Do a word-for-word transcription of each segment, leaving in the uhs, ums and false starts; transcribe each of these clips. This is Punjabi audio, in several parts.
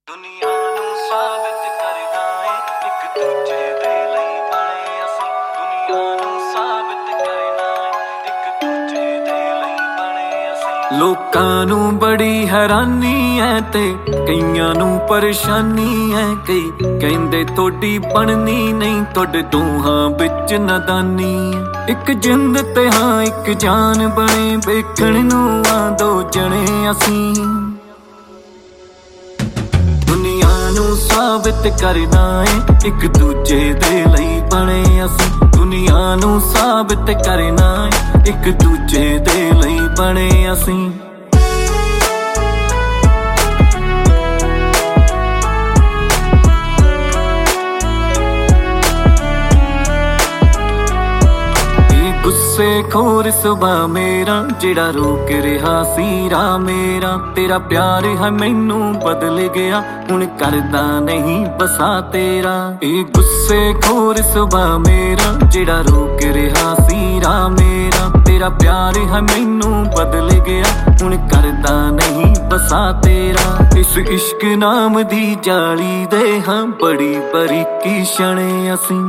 ਦੁਨੀਆ ਨੂੰ ਸਾਬਿਤ ਕਰਨਾ ਏ ਇੱਕ ਦੂਜੇ ਦੇ ਲਈ ਬਣੇ ਅਸੀਂ। ਦੁਨੀਆ ਨੂੰ ਸਾਬਿਤ ਕਰਨਾ ਏ ਇੱਕ ਦੂਜੇ ਦੇ ਲਈ ਬਣੇ ਅਸੀਂ। ਲੋਕਾਂ ਨੂੰ ਬੜੀ ਹੈਰਾਨੀ ਐ ਤੇ ਕਈਆਂ ਨੂੰ ਪਰੇਸ਼ਾਨੀ ਐ। ਕਈ ਕਹਿੰਦੇ ਤੁਹਾਡੀ ਬਣਨੀ ਨਹੀਂ, ਤੁਹਾਡੇ ਦੋਹਾਂ ਵਿੱਚ ਨਾਦਾਨੀ ਐ। ਇੱਕ ਜਿੰਦ ਤੇ ਹਾਂ ਇੱਕ ਜਾਨ ਬਣੇ, ਵੇਖਣ ਨੂੰ ਆ ਦੋ ਜਣੇ ਅਸੀਂ। ਨੂੰ ਸਾਬਿਤ ਕਰਨਾ ਏ ਇੱਕ ਦੂਜੇ ਦੇ ਲਈ ਬਣੇ ਅਸੀਂ। ਦੁਨੀਆ ਨੂੰ ਸਾਬਿਤ ਕਰਨਾ ਏ ਇੱਕ ਦੂਜੇ ਦੇ ਲਈ ਬਣੇ ਅਸੀਂ। ਗੁੱਸੇ ਖੋਰ ਸੁਭਾ ਮੇਰਾ, ਜਿਹੜਾ ਰੋਕ ਰਿਹਾ ਸੀ ਰਾਹ ਮੇਰਾ। ਤੇਰਾ ਪਿਆਰ ਹੈ ਮੈਨੂੰ ਬਦਲ ਗਿਆ, ਹੁਣ ਕਰਦਾ ਨਹੀਂ ਬਸਾ ਤੇਰਾ। ਇਹ ਗੁੱਸੇ ਖੋਰ ਸੁਭਾ ਮੇਰਾ, ਜਿਹੜਾ ਰੋਕ ਰਿਹਾ ਸੀ ਰਾਹ ਮੇਰਾ। ਤੇਰਾ ਪਿਆਰ ਹੈ ਮੈਨੂੰ ਬਦਲ ਗਿਆ, ਹੁਣ ਕਰਦਾ ਨਹੀਂ ਬਸਾ ਤੇਰਾ। ਇਸ ਇਸ਼ਕ ਨਾਮ ਦੀ ਜਾਲੀ ਦੇ ਹਾਂ ਬੜੀ ਬਰੀਕੀ ਛਣੇ ਅਸੀਂ।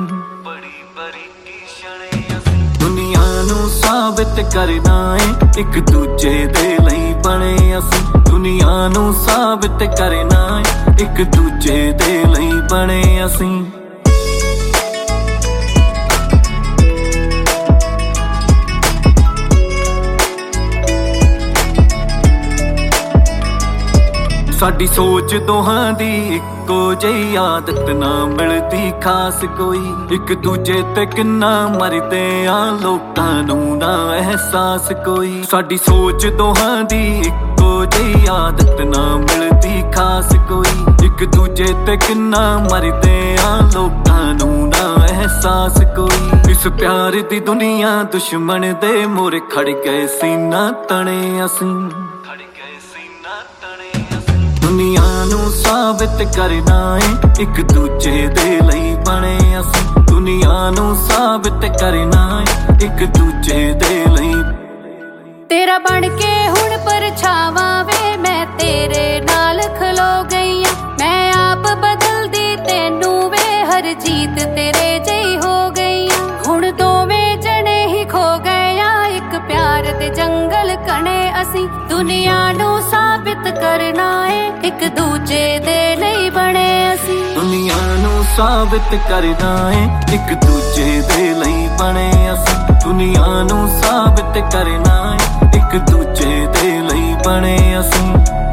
ਨੂੰ ਸਾਬਿਤ ਕਰਨਾ ਏ ਇੱਕ ਦੂਜੇ ਦੇ ਲਈ ਬਣੇ ਅਸੀਂ। ਦੁਨੀਆ ਨੂੰ ਸਾਬਿਤ ਕਰਨਾ ਏ ਇੱਕ ਦੂਜੇ ਦੇ ਲਈ ਬਣੇ ਅਸੀਂ। ਸਾਡੀ ਸੋਚ ਦੋਹਾਂ ਦੀ ਇੱਕੋ ਜਿਹੀ, ਆਦਤ ਨਾ ਮਿਲਦੀ ਖਾਸ ਕੋਈ। ਇੱਕ ਦੂਜੇ ਤੇ ਕਿੰਨਾ ਮਰਦੇ ਆ, ਲੋਕਾਂ ਨੂੰ ਨਾ ਅਹਿਸਾਸ ਕੋਈ। ਸਾਡੀ ਸੋਚ ਦੋਹਾਂ ਦੀ ਇੱਕੋ ਜਿਹੀ, ਆਦਤ ਨਾ ਮਿਲਦੀ ਖਾਸ ਕੋਈ। ਇੱਕ ਦੂਜੇ ਤੇ ਕਿੰਨਾ ਮਰਦੇ ਆ, ਲੋਕਾਂ ਨੂੰ ਨਾ ਅਹਿਸਾਸ ਕੋਈ। ਇਸ ਪਿਆਰ ਦੀ ਦੁਨੀਆ ਦੁਸ਼ਮਣ ਦੇ ਮੋਰੇ ਖੜ ਗਏ ਸੀਨਾ ਤਣੇ ਅਸੀਂ। ਦੁਨੀਆ ਨੂੰ ਸਾਬਿਤ ਕਰਨਾ ਏ ਇੱਕ ਦੂਜੇ ਦੇ ਲਈ ਬਣੇ ਅਸੀਂ। ਦੁਨੀਆ ਨੂੰ ਸਾਬਿਤ ਕਰਨਾ ਏ ਇੱਕ ਦੂਜੇ ਦੇ ਲਈ। ਤੇਰਾ ਬਣ ਕੇ ਹੁਣ ਪਰਛਾਵਾਂ ਵੇ, ਮੈਂ ਤੇਰੇ ਨਾਲ ਖਲੋ ਗਈ ਆਂ। ਮੈਂ ਆਪ ਬਦਲਦੀ ਤੈਨੂੰ ਵੇ, ਹਰ ਜੀਤ ਤੇਰੇ ਜਿਹੀ ਹੋ ਗਈ ਆਂ। ਹੁਣ ਦੋਵੇਂ ਜਣੇ ਹੀ ਖੋ ਗਏ ਆ, ਇੱਕ ਪਿਆਰ ਦੇ ਜੰਗਲ ਕਣੇ ਅਸੀਂ। ਦੁਨੀਆ ਨੂੰ ਸਾਬਿਤ ਕਰਨਾ ਏ ਇੱਕ ਦੂਜੇ ਦੇ ਲਈ ਬਣੇ ਅਸੀਂ। ਦੁਨੀਆ ਨੂੰ ਸਾਬਿਤ ਕਰਨਾ ਏ ਇੱਕ ਦੂਜੇ ਦੇ ਲਈ ਬਣੇ ਅਸੀਂ। ਦੁਨੀਆ ਨੂੰ ਸਾਬਿਤ ਕਰਨਾ ਏ ਇੱਕ ਦੂਜੇ ਦੇ ਲਈ ਬਣੇ ਅਸੀਂ।